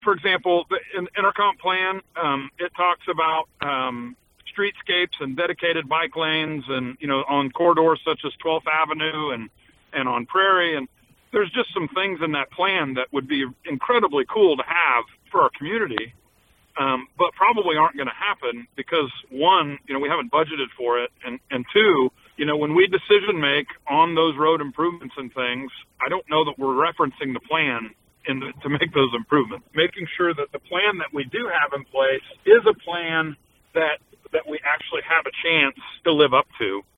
for example, in our comp plan, it talks about streetscapes and dedicated bike lanes, and on corridors such as 12th Avenue and on Prairie, and there's just some things in that plan that would be incredibly cool to have for our community, but probably aren't going to happen because, one, we haven't budgeted for it, and two, when we decision make on those road improvements and things, I don't know that we're referencing the plan to make those improvements. Making sure that the plan that we do have in place is a plan that we actually have a chance to live up to.